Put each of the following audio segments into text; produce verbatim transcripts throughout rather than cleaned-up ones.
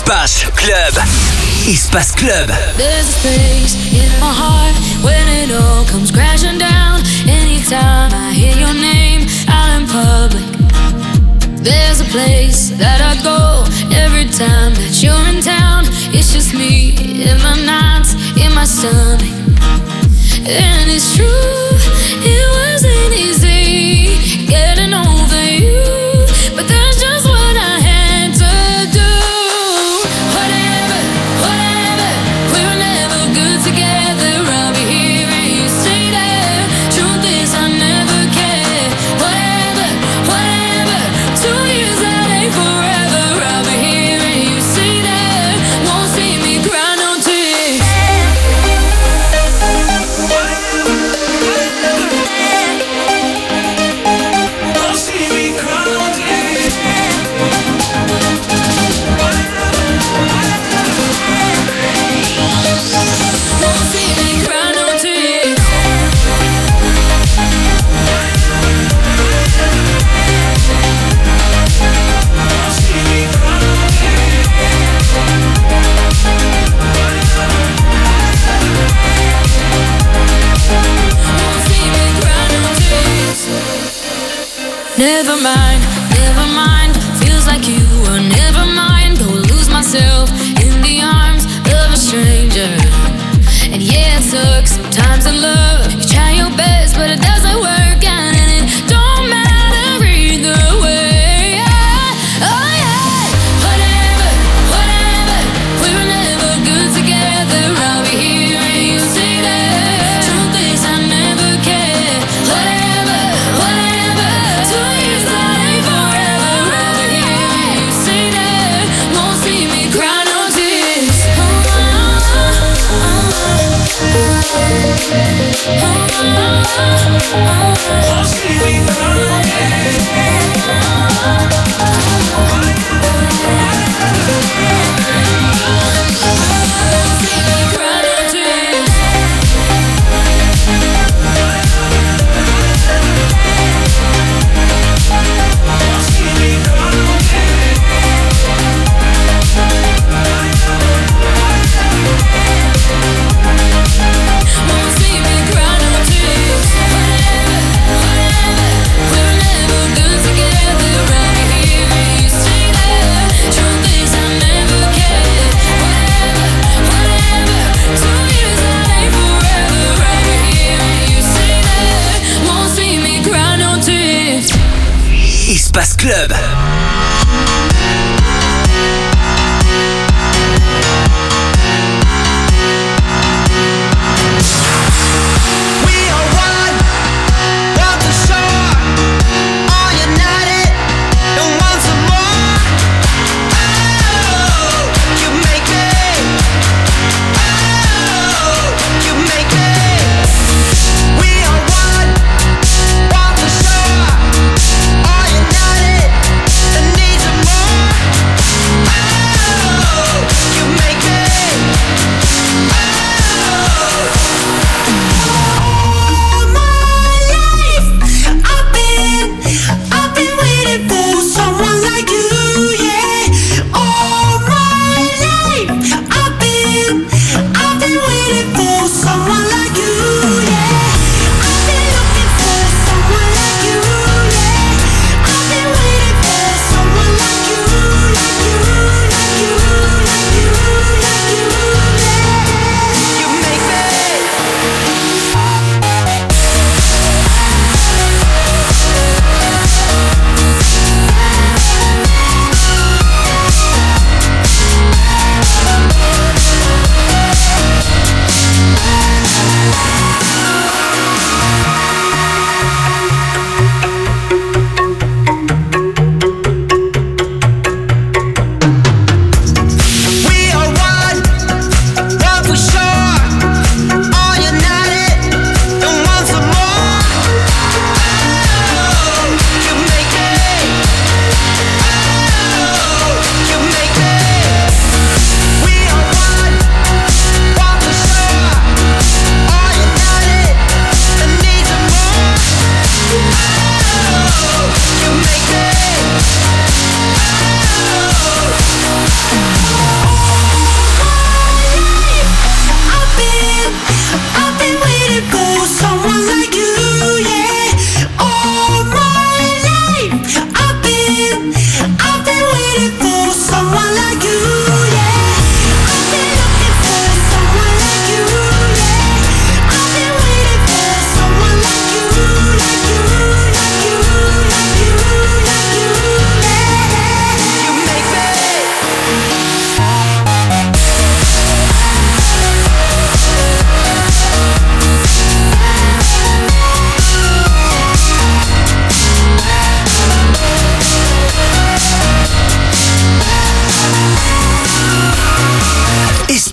Espace Club. Espace Club. There's a space in my heart when it all comes crashing down. Anytime I hear your name out in public, there's a place that I go every time that you're in town. It's just me in my nights, in my stomach. And it's true, it wasn't easy getting over you, but that's just what I had to do. Whatever, whatever, we were never good together. I'll be here and you stay there. Truth is I never cared. Whatever, whatever, two years that ain't forever. I'll be here and you stay there. Won't see me cry no tears. Never mind, never mind. Feels like you were never mind. Go lose myself in the arms of a stranger. And yeah, it sucks sometimes in love. You try your best, but it doesn't work out, and it don't matter either way. Oh yeah, whatever, whatever. We were never good together. I'll be here and you stay there. Truth is I never cared. Whatever, whatever. Two years that ain't forever. I'll be here and you stay there. Won't see me cry no tears. Oh, oh, oh, oh. Won't see me cry no tears. Espace Club. United.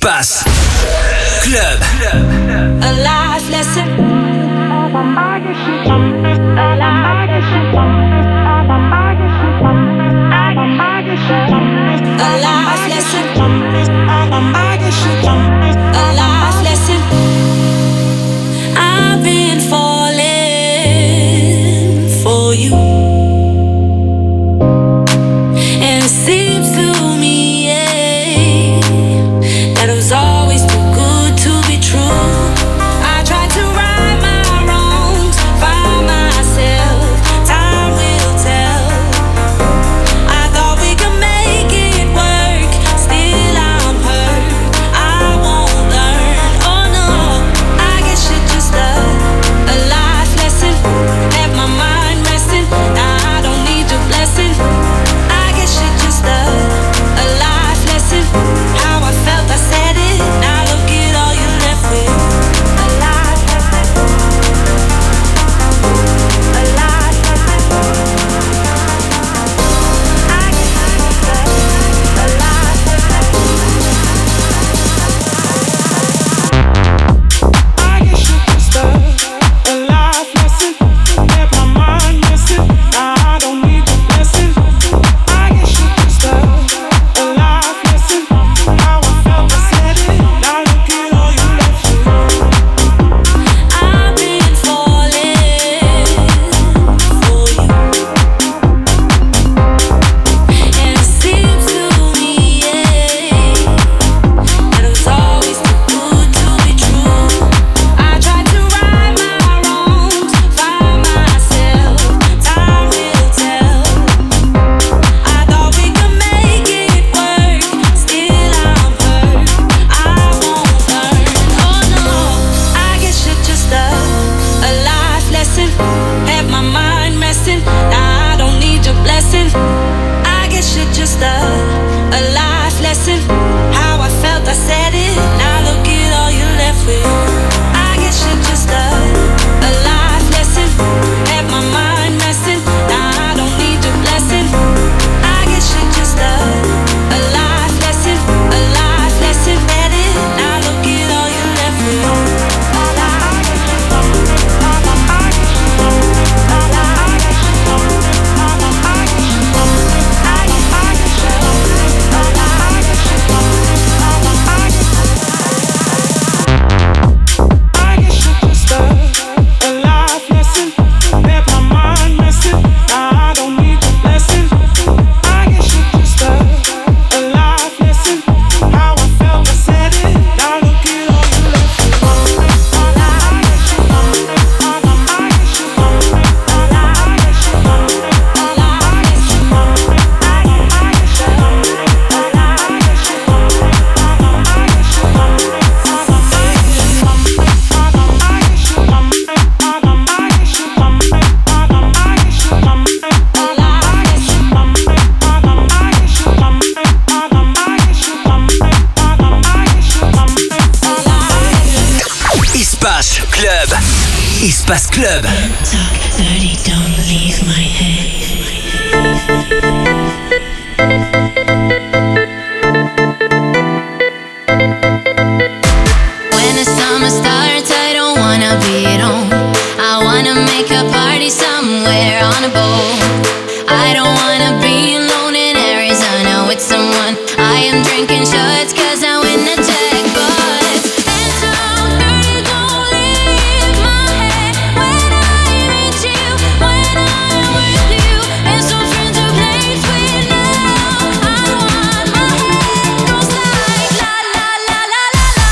passe Club. A life lesson. A life lesson. A life lesson. I've been falling for you, and it seems to me, yeah, that it was always too good to be true. I tried to right my wrongs by myself. Time will tell. I thought we could make it work. Still I'm hurt. I won't learn. Oh no, I guess you're just a, a life lesson. Have my mind resting. Now I don't need your blessing. I guess you're just a, a life lesson. How I felt, I said it. Now look at all you're left with. A life lesson. A life lesson. I guess you're just a, a life lesson. I guess you're just a, a life lesson. Have my mind missing. Now I don't need your blessing. I guess you're just a, a life lesson. How I felt, I said it. Now look at all you left with. I've been falling for you, and it seems to me, yeah, that it was always too good to be true. I tried to right my wrongs by myself. Time will tell. I thought we could make it work. Still I'm hurt. I won't learn. Oh no, I guess you're just a, a life lesson. Have my mind resting. Now I don't need your blessing. I guess you're just a, a life lesson. How I felt, I said it. Now look at all you're left with. I guess you're just a, a life lesson. Have my mind resting. Now I don't need your blessing. I guess you're just a, a life lesson. A life lesson. Read it. Now look at all you're left with. A life I guess you're just a, a life lesson. Have my mind missing. Now I don't need your blessing. I guess you're just a, a life lesson. How I felt, I said it. Now look at all you left with. Espace Club. Espace Club. Talk dirty, don't leave my head. When the summer starts, I don't wanna be at home. I wanna make a party somewhere on a boat. I don't wanna be alone in Arizona with someone. I am drinking shots cause I win the jackpot. And so dirty, don't leave my head. When I meet you, when I'm with you, and some friends who plays with now. I want my head goes like la la la la la la.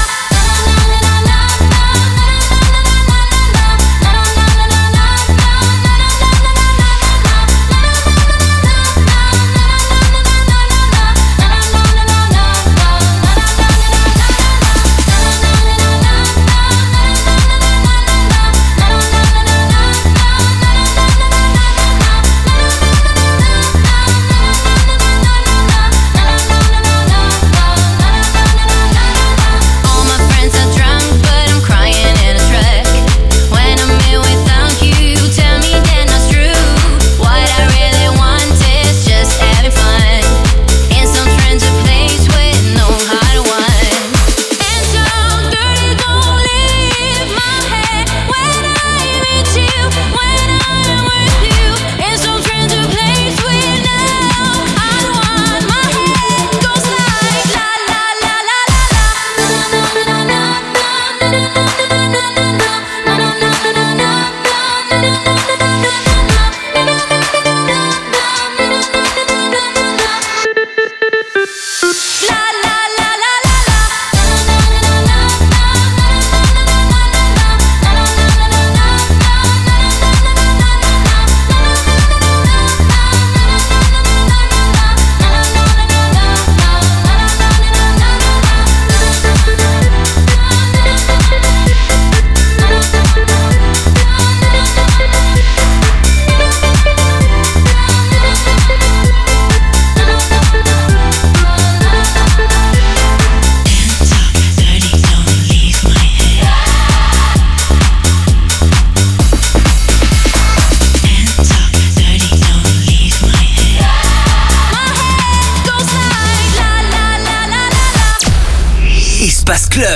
Espace Club.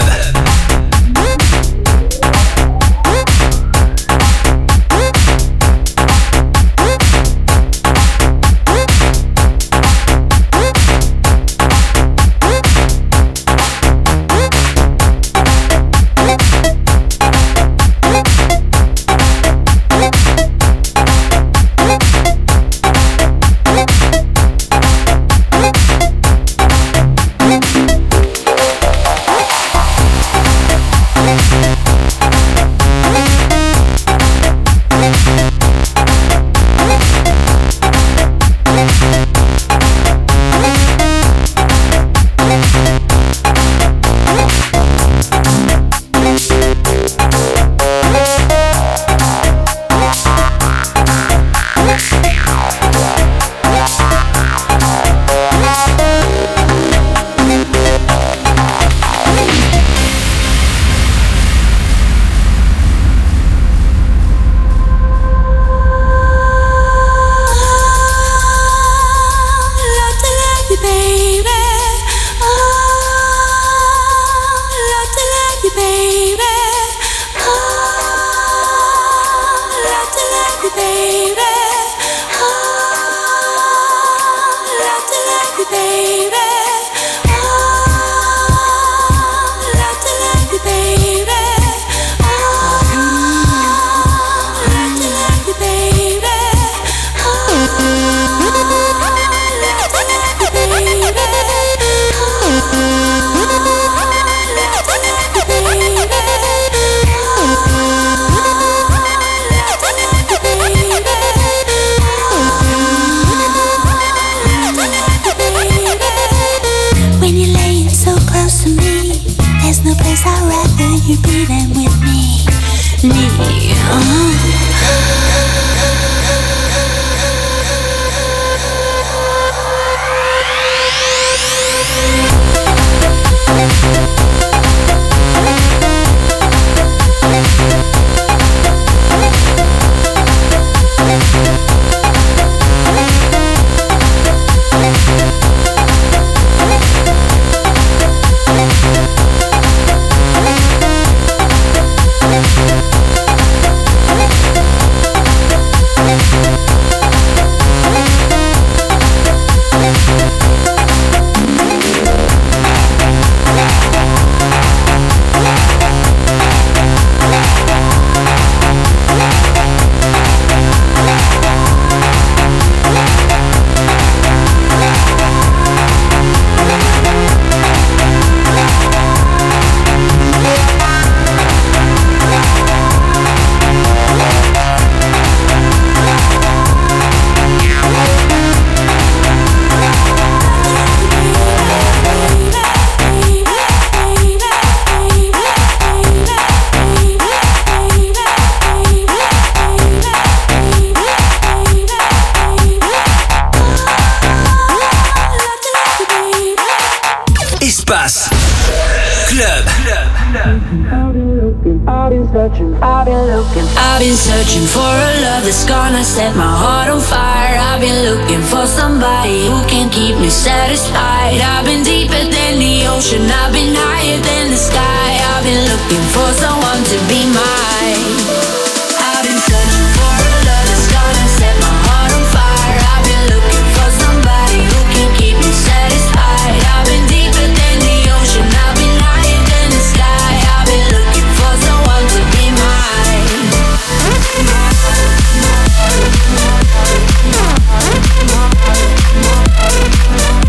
I've been searching for a love that's gonna set my heart on fire. I've been looking for somebody who can keep me satisfied. I've been deeper than the ocean, I've been higher than the sky. I've been looking for someone to be mine. I've been searching for a love that's gonna set my heart on fire. I've been looking for somebody who can keep me satisfied. I've been deeper than the ocean, I've been higher than the sky. I've been looking for someone to be mine.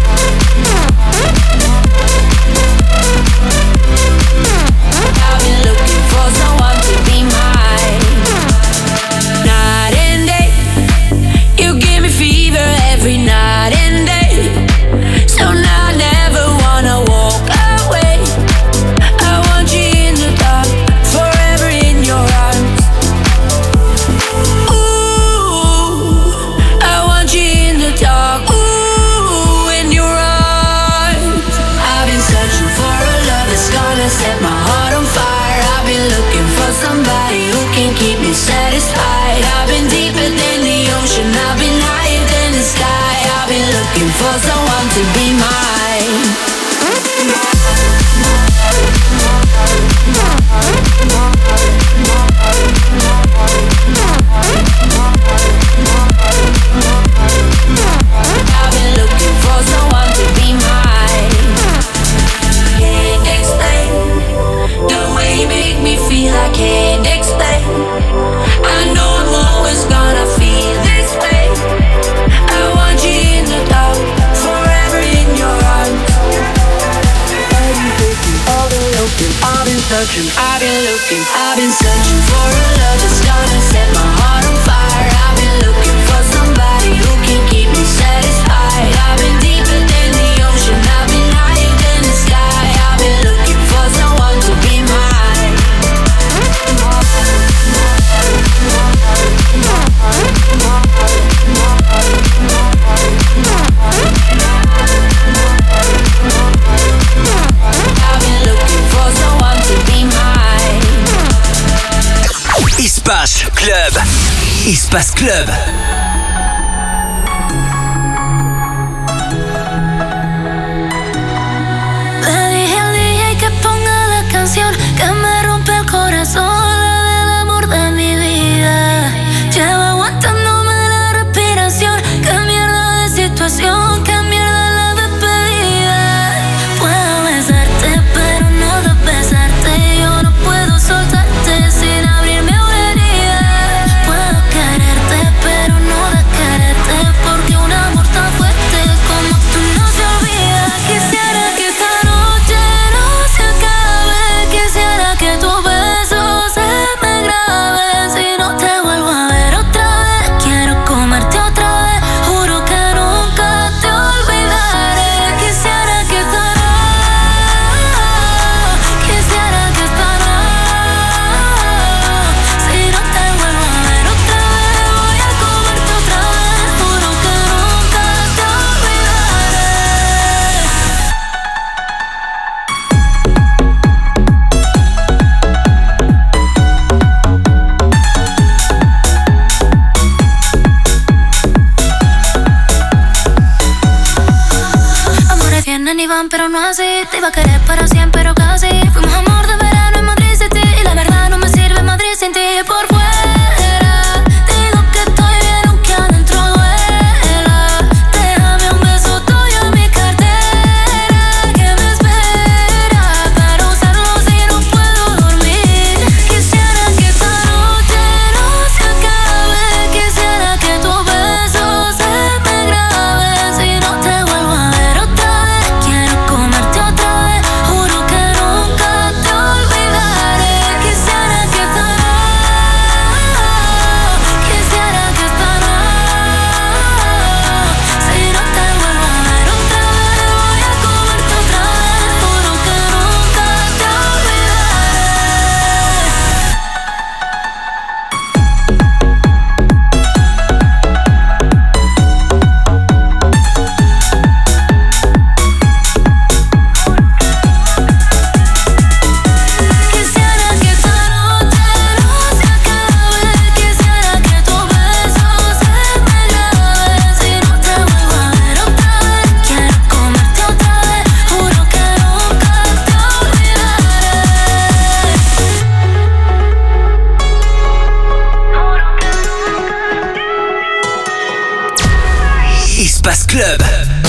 I've been looking searching, I've been looking. I've been searching for a love that's gonna set my heart on fire. I've been looking for somebody who can keep me satisfied. I've been deeper than the ocean, I've been higher than the sky. I've been looking for someone to be mine. I've been looking for someone to be mine. Espace Club. Espace Club. Le dije al D J que ponga la canción que me rompe el corazón, la del amor de mi vida. Llevo aguantándome la respiración. Qué mierda de situación, qué mierda la despedida. Puedo besarte, pero no de besarte. Yo no puedo soltarte sin abrirme una herida. Puedo quererte, pero no de quererte, porque un amor tan fuerte como tú no se olvida. Quisiera que esta noche no se acabe. Quisiera que tu beso se me grabe. Si no te vuelvo a ver otra vez, quiero comerte otra vez. Juro que nunca te olvidaré. Quisiera que esta noche, quisiera que esta noche, si no te vuelvo a ver otra vez, voy a comerte otra vez. Juro que nunca te olvidaré. Amores vienen y van, pero no así. Te iba a querer para siempre, pero casi. Fuimos amor de verano en Madrid City, y la verdad no me sirve Madrid sin ti. Por fuera digo que estoy bien, aunque adentro duela. Déjame un beso tuyo en mi cartera, que me espera para usarlo si no puedo dormir. Quisiera que esta noche no se acabe. Quisiera que tu beso se me grabe. Si no te vuelvo a ver otra vez, quiero comerte otra vez. Juro que nunca te olvidaré. Quisiera que esta noche, quisiera que esta noche, si no te vuelvo a ver otra vez, voy a comerte otra vez. Juro que nunca te Quisiera que esta noche no se acabe. Quisiera que tu beso se me grabe. Si no te vuelvo a ver otra vez, quiero comerte otra vez. Juro que nunca te olvidaré. Espace Club.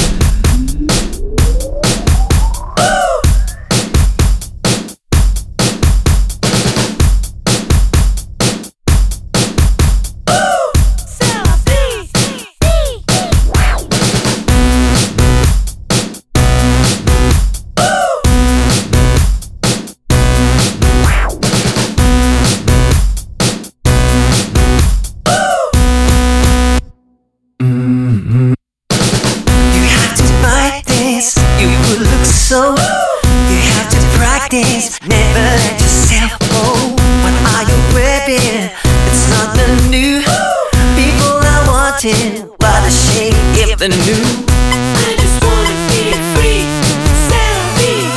You have to fight this, you will look so. You have to practice, never let yourself go. What are you wearing? It's nothing new. People are watching, what a shame if they knew. I just wanna be free, set me.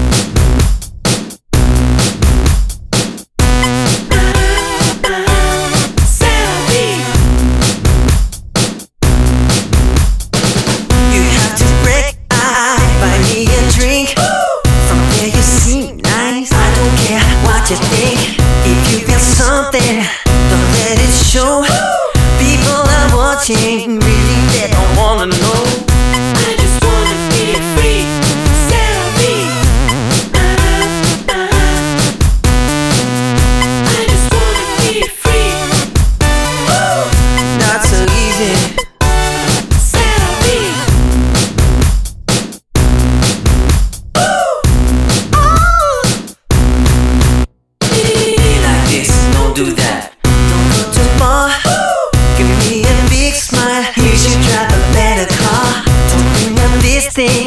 Set me. You have to break, I buy me a drink. From there you seem nice, I don't care what you think. If you feel something, don't let it show. People are watching, really they don't wanna know.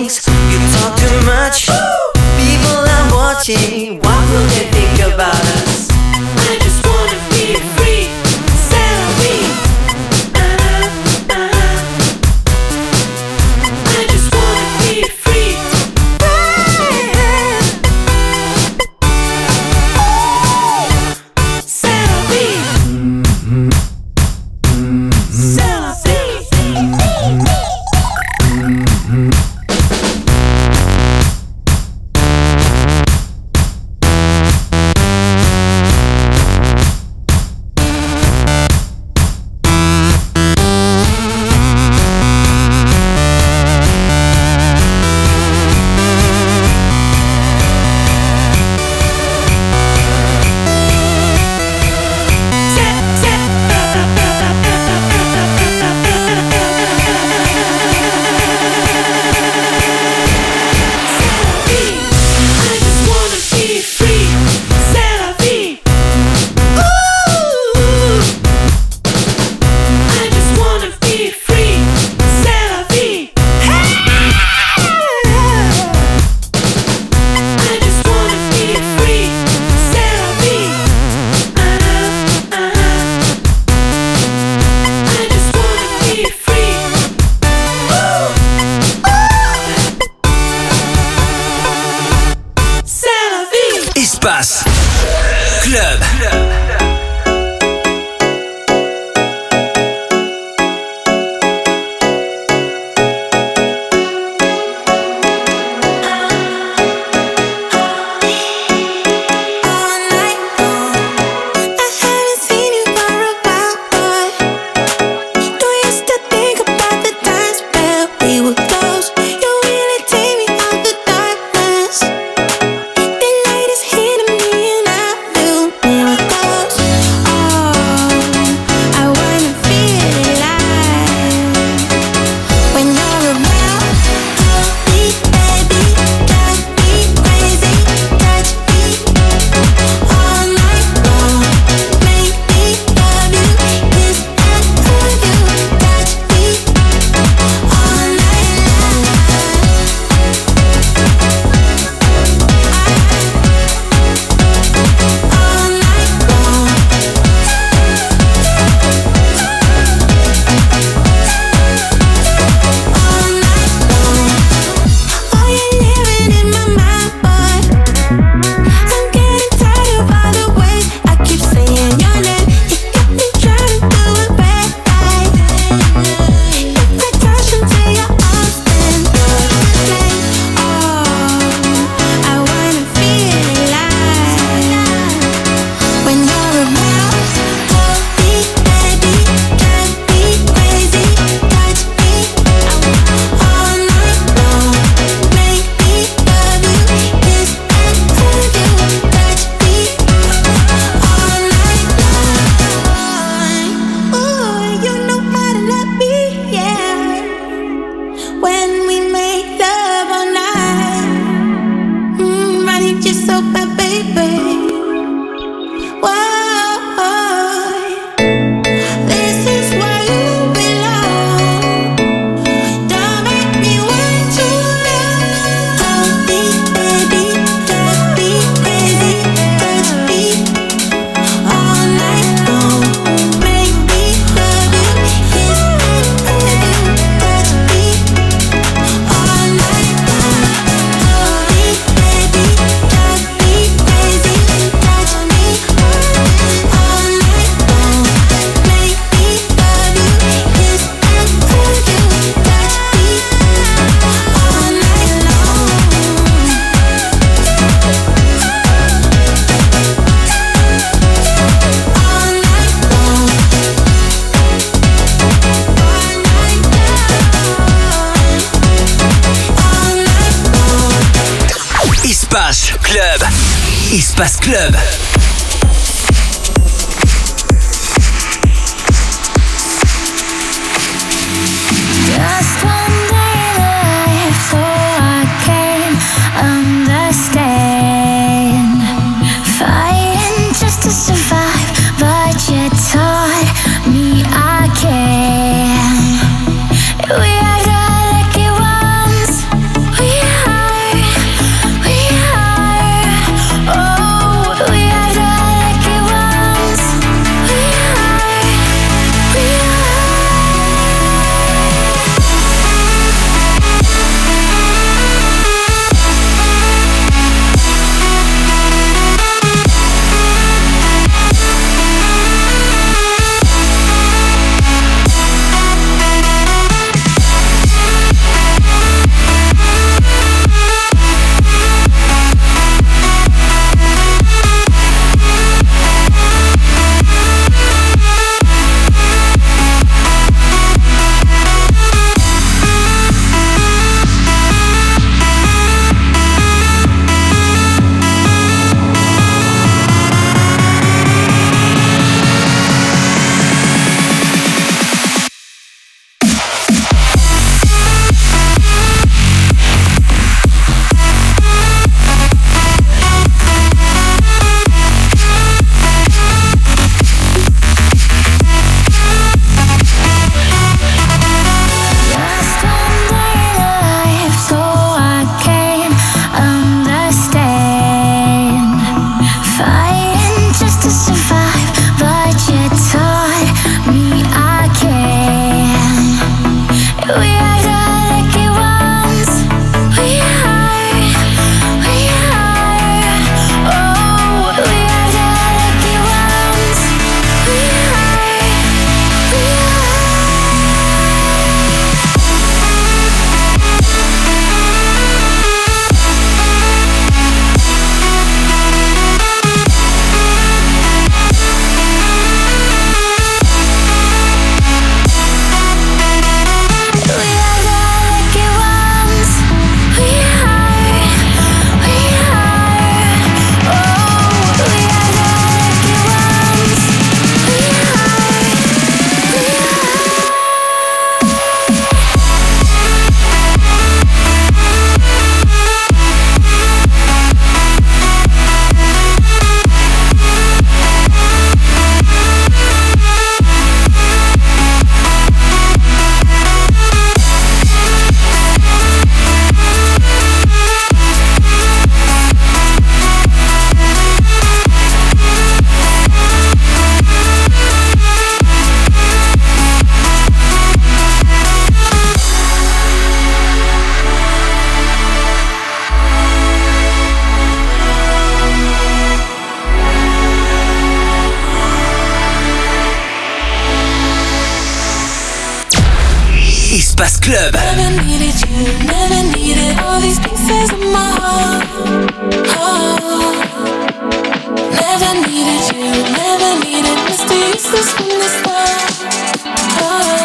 things. You talk too much. People are watching. What will they think about us? I just wanna be free. Celebrate. Uh-huh, uh-huh. I just wanna be free. Celebrate. Mm-hmm. Celebrate. Mm-hmm. Espace Club. Espace Club. Just one day left, so I can understand. Fighting just to survive, but you taught me I can. We are the lucky ones. Club. Never needed you, never needed all these pieces of my heart. Oh. Never needed you, never needed Mister Useless from the start. Oh.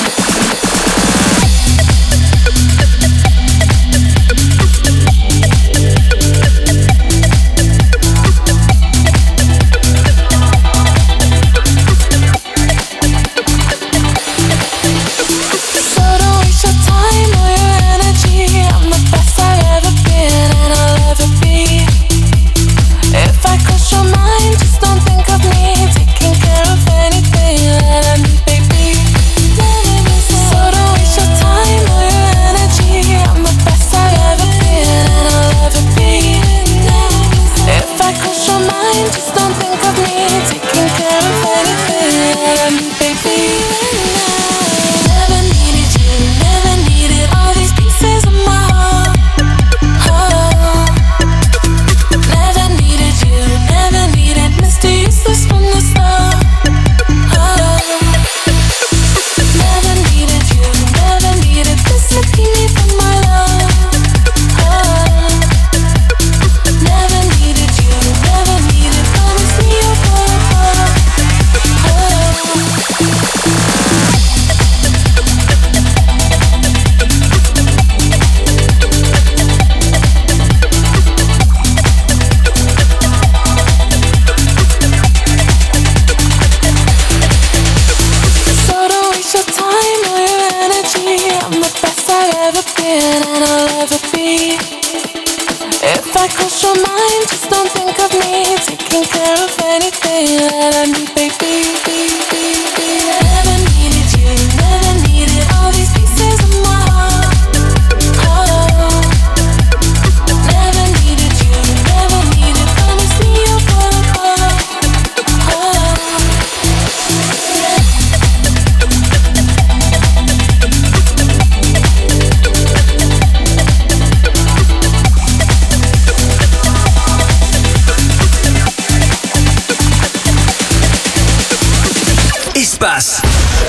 Espace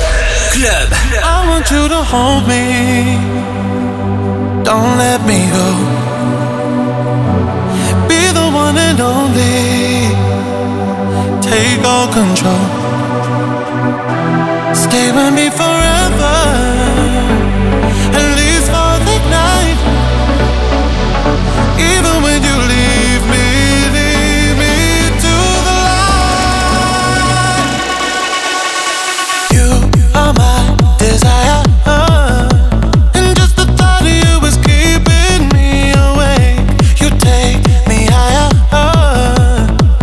Club. I want you to hold me, don't let me go. Be the one and only, take all control. Stay with me forever, at least for the night. Even when you leave me, leave me to the light. You are my desire, and just the thought of you is keeping me awake. You take me higher,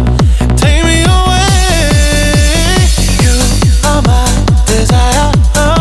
take me away. You are my desire.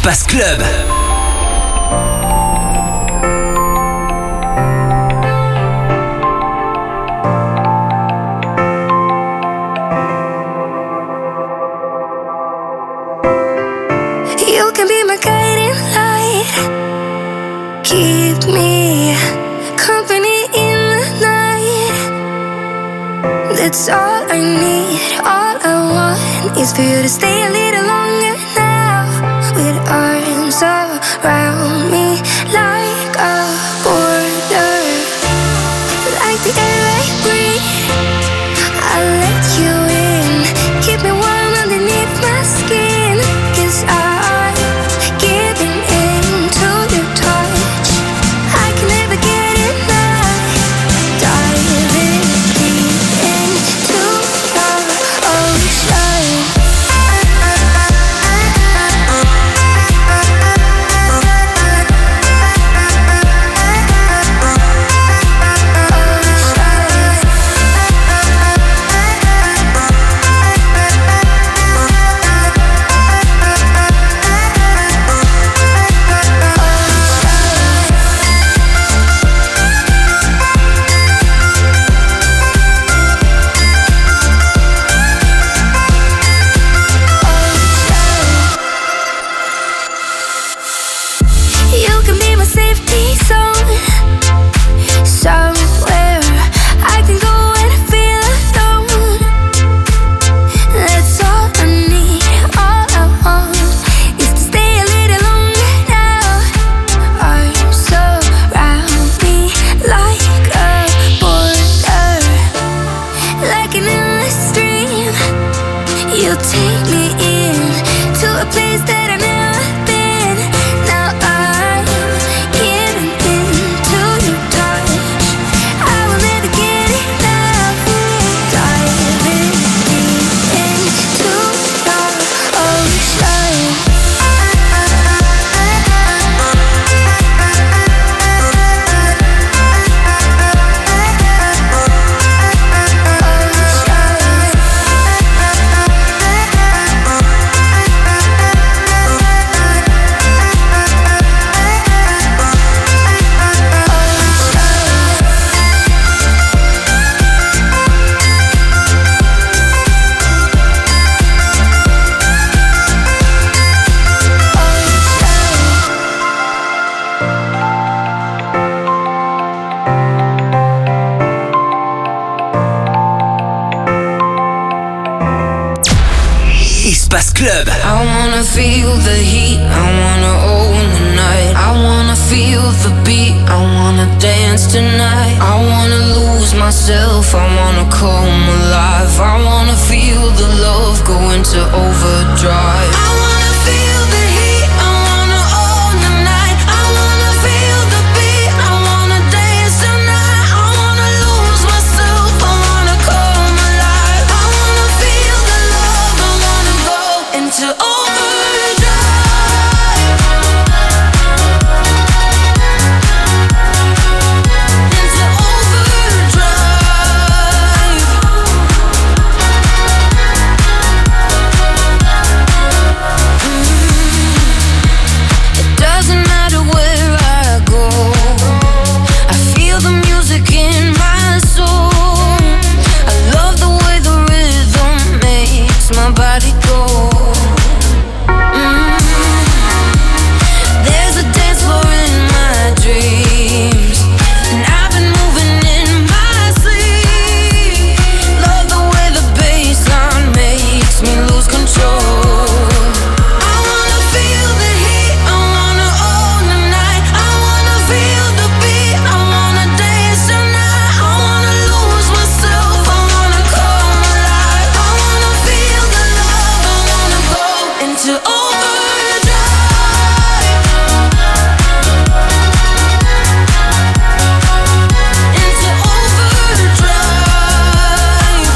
Espace Club. You can be my guiding light. Keep me company in the night. That's all I need. All I want is for you to stay a little longer now. With arms around me like a border. Like the air I breathe, I'll let you in. Keep me warm underneath my skin. 'Cause I'm giving in to your touch. I can never get enough. Diving deep into the ocean. You can be my safety zone. Somewhere I can go and feel alone. That's all I need. All I want is to stay a little longer now. Arms surround me like a border. Like an endless stream, you take me in to a place that I've never been. Now I'm giving into your touch. I will never get enough. Diving deep into the ocean. Espace Club. I wanna feel the heat, I wanna own the night. I wanna feel the beat, I wanna dance tonight. I wanna lose myself, I wanna come alive. I wanna feel the love go into overdrive. I wanna feel the heat, I wanna own the night. I wanna feel the beat, I wanna dance tonight. I wanna lose myself, I wanna come alive. I wanna feel the love, I wanna go into overdrive. Into overdrive. Mm. It doesn't matter where I go, I feel the music in my soul. I love the way the rhythm makes my body go. Mm. There's a dance floor in my dreams, and I've been moving in my sleep. Love the way the bassline makes me lose control. I wanna feel the heat, I wanna own the night. I wanna feel the beat, I wanna dance tonight. I wanna lose myself, I wanna come alive. I wanna feel the love, I wanna go into overdrive. Into overdrive.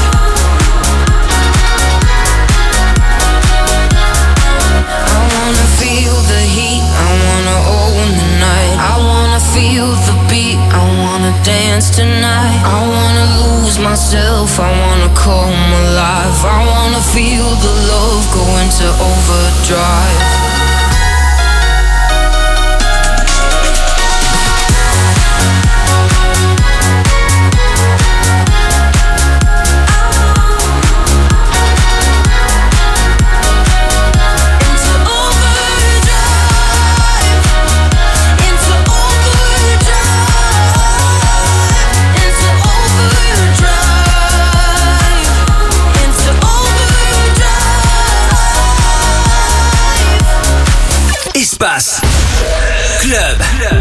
I wanna feel the heat, I wanna own the night. I wanna feel the beat, I wanna dance tonight. I wanna lose myself, I wanna come alive. I wanna feel the love go into overdrive. Espace Club.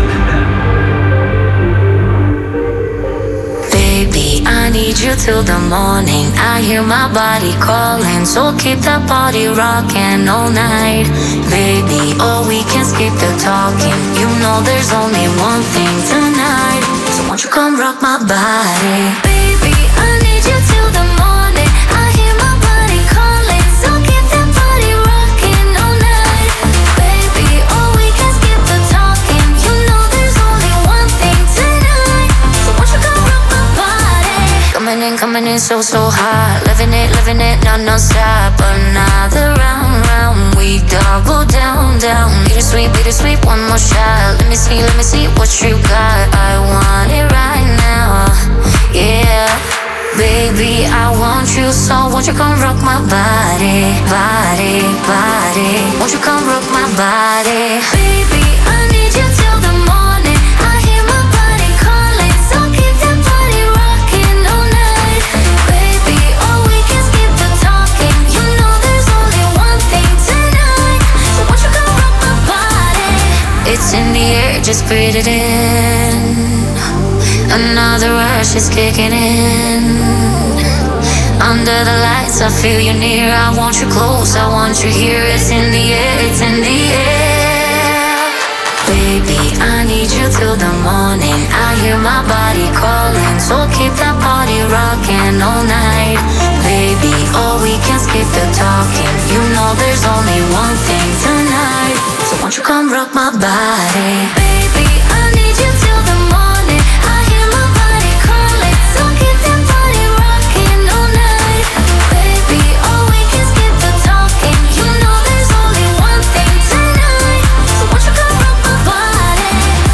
Baby, I need you till the morning. I hear my body calling, so keep that body rocking all night. Baby, oh, we can skip the talking. You know there's only one thing tonight. So won't you come rock my body? Baby, I need you till the morning. I hear my body calling, so keep that body rocking all night. Baby, oh, we can skip the talking. You know there's only one thing tonight. So won't you come rock my body? Coming in, coming in so, so hot. Living it, living it, non, non-stop. Another round, round. We double down, down. Bittersweet, bittersweet, one more shot. Let me see, let me see what you got. I want it right now, yeah. Baby, I want you, so won't you come rock my body, body, body. Won't you come rock my body? Baby, I need you till the morning. I hear my body calling, so keep that body rocking all night. Baby, oh, we can skip the talking. You know there's only one thing tonight. So won't you come rock my body? It's in the air, just breathe it in. Another rush is kicking in. Under the lights, I feel you near. I want you close, I want you here. It's in the air, it's in the air. Baby, I need you till the morning. I hear my body calling, so keep that body rocking all night. Baby, oh, we can skip the talking. You know there's only one thing tonight. So won't you come rock my body? Baby, I need you till the morning. I hear my body calling, so keep that body rocking all night. Baby, oh, we can skip the talking. You know there's only one thing tonight. So won't you come rock my body?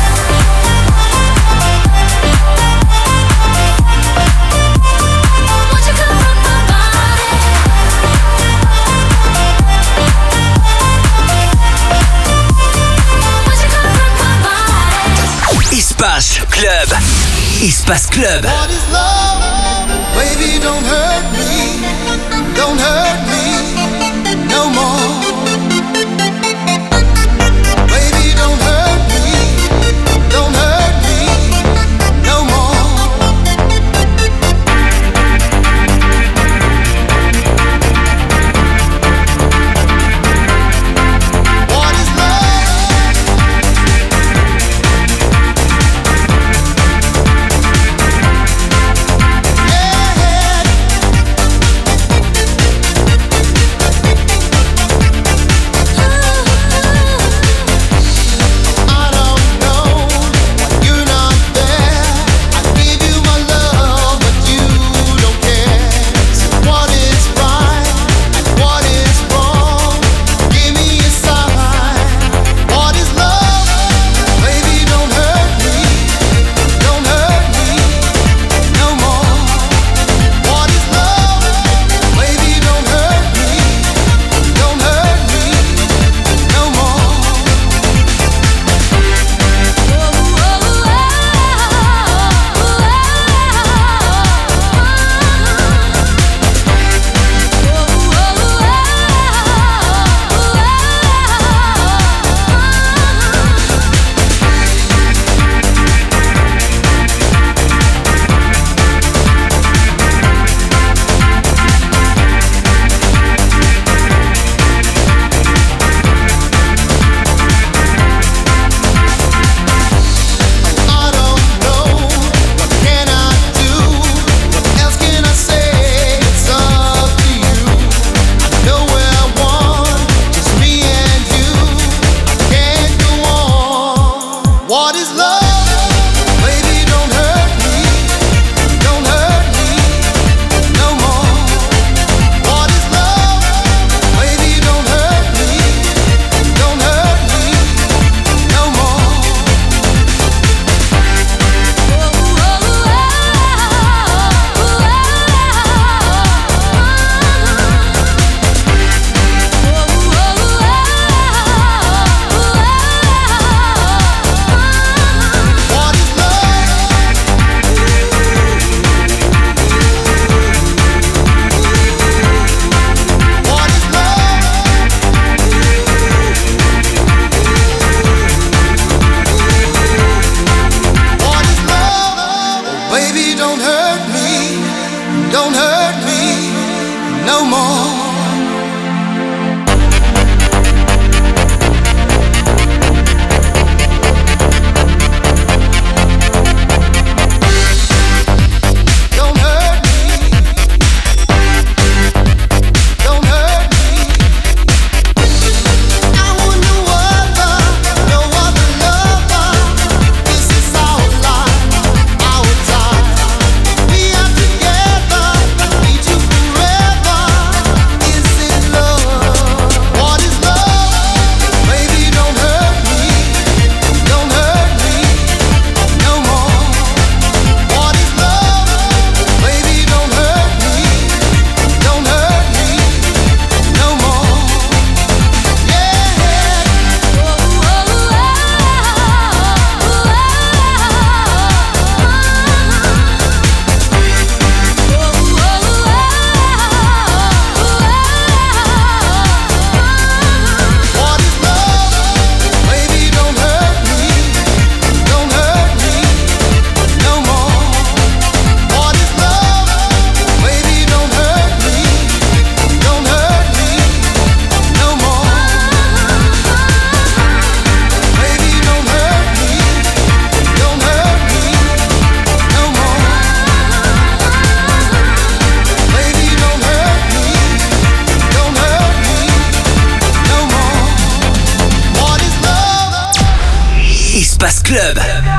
Won't you come rock my body? Won't you come rock my body? Espace Club. Espace Club. What is love? Baby, don't hurt me. Don't hurt me no more. Baby, don't hurt me. Don't hurt me no more. What is love? Espace Club.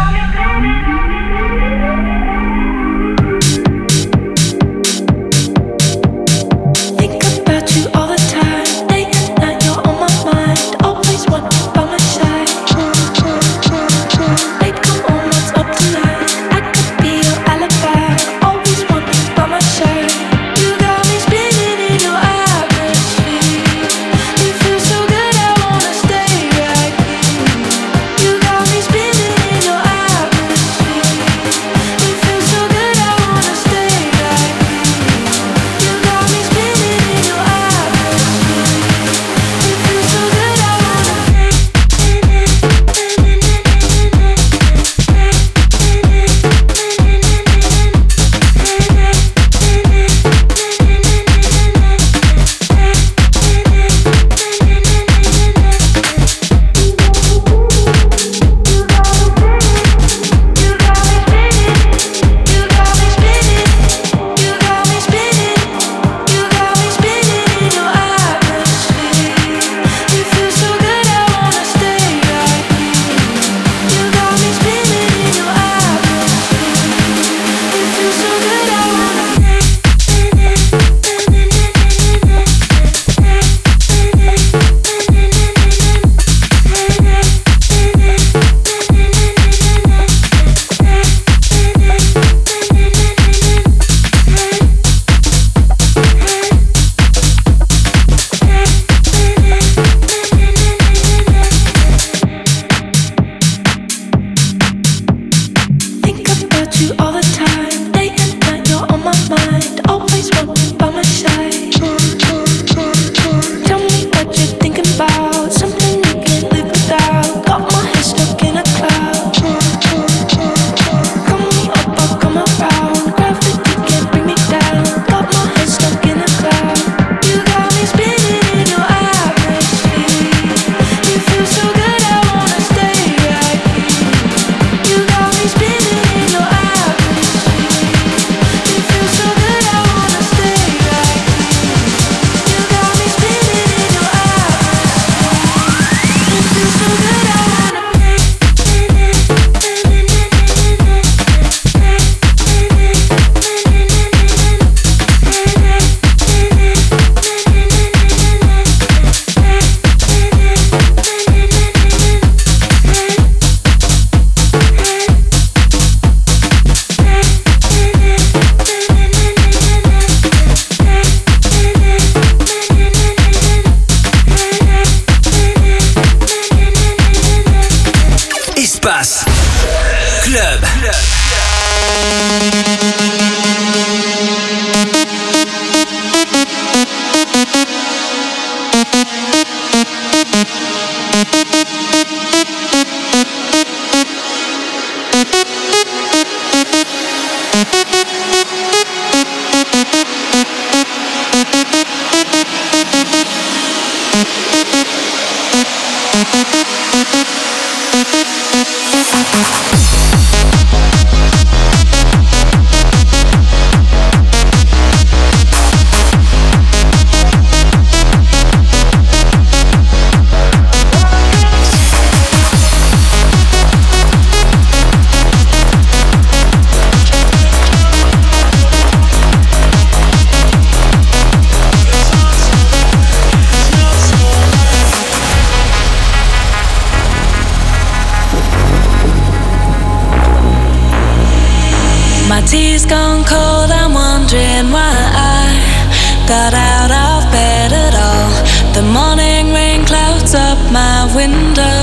tea's gone cold, I'm wondering why I got out of bed at all. The morning rain clouds up my window,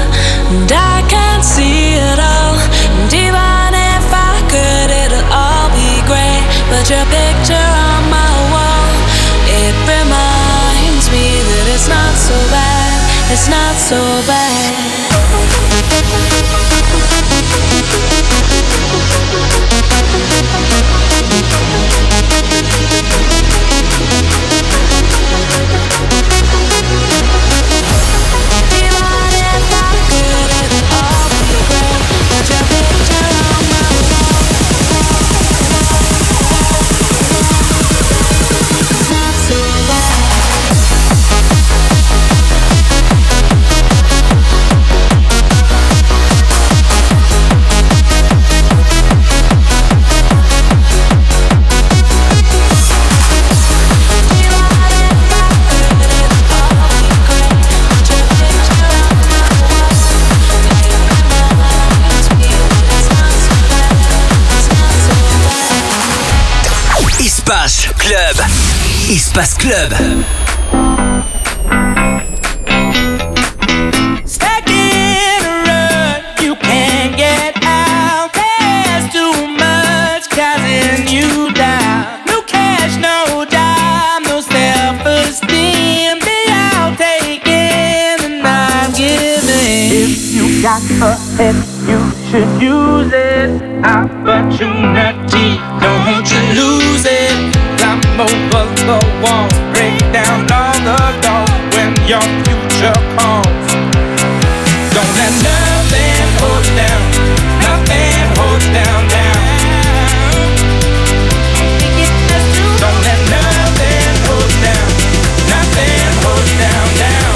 and I can't see it all. And even if I could, it'll all be grey. But your picture on my wall, it reminds me that it's not so bad, it's not so bad. Club. Espace Club. Stuck in a rut, you can't get out. There's too much causing you down. No cash, no dime, no self-esteem. Be out taking and not giving. If you got a head, you should use it. Opportunity, don't you lose it. Climb over the wall, break down all the doors when your future calls. Don't let nothing hold down, nothing hold down, down. Don't let nothing hold down, nothing hold down, down.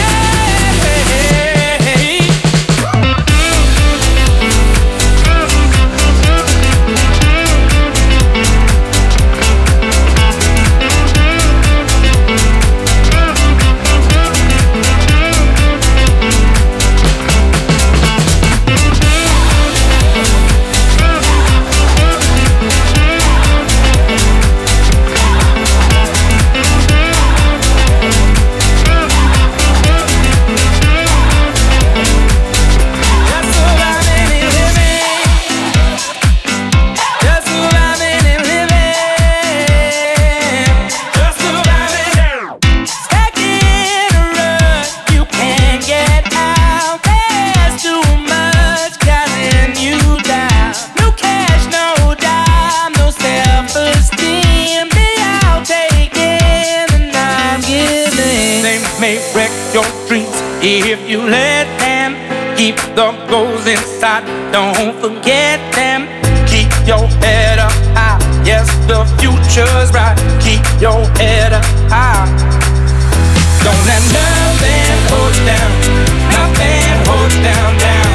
If you let them keep the goals inside, don't forget them. Keep your head up high, yes, the future's bright. Keep your head up high. Don't let nothing hold down, nothing hold down, down.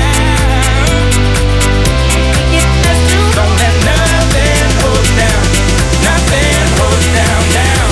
Don't let nothing hold down, nothing hold down, down.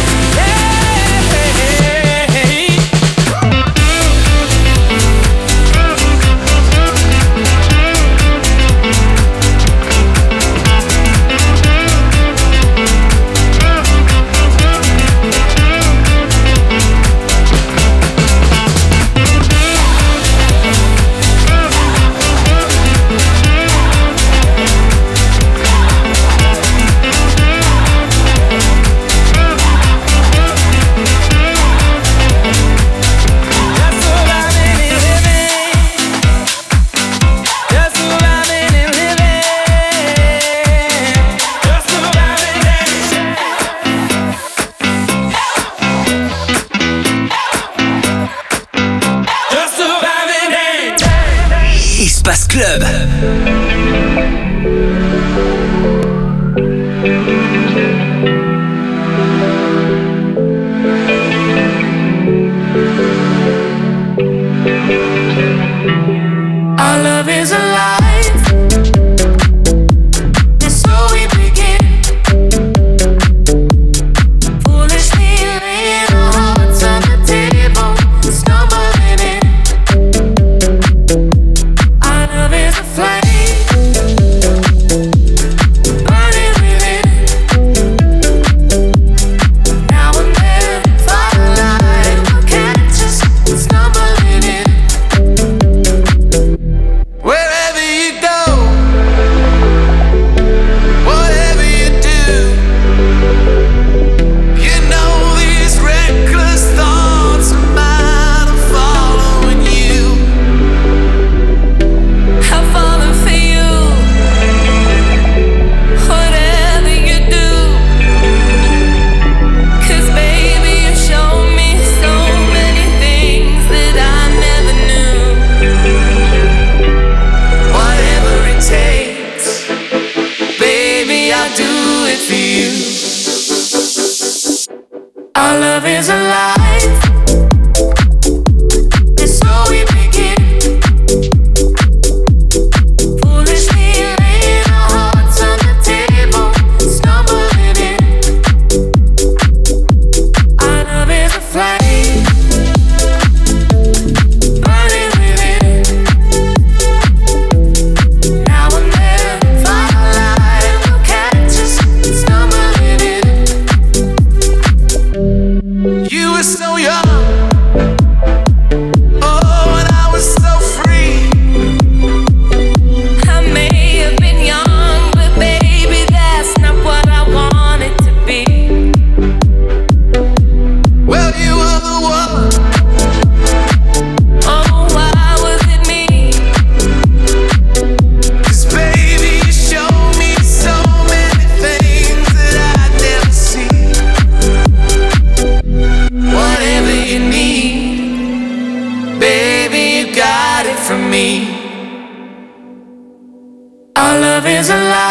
Club. Our love is alive, and so we begin. Foolishly laying our hearts on the table, stumbling in. Our love is a flame, burning within. Now and then, firelight will catch us stumbling in. Wherever you go, whatever you do, you know these reckless thoughts of mine are following you. I'm falling for you, whatever you do. 'Cause baby, you show me so many things that I never knew. Whatever it takes, baby, I'll do it for you. Our love is alive, and so we begin. Foolishly laying our hearts on the table, stumbling in. Our love is a flame, burning within. Now and then, firelight will catch us stumbling in. love is a lie.